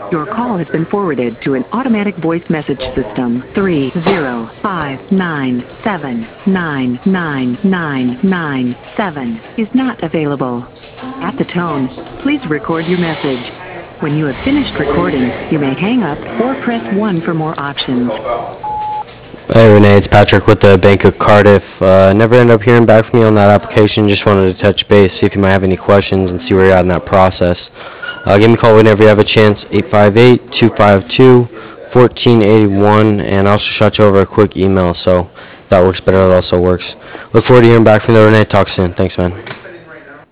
Your call has been forwarded to an automatic voice message system. 30597999997 is not available. At the tone, please record your message. When you have finished recording, you may hang up or press 1 for more options. Hey Renee, it's Patrick with the Bank of Cardiff. Never ended up hearing back from you on that application. Just wanted to touch base, see if you might have any questions and see where you're at in that process. Give me a call whenever you have a chance, 858-252-1481, and I'll also shot you over a quick email, so if that works better, it also works. Look forward to hearing back from you, Renee. Talk soon. Thanks, man.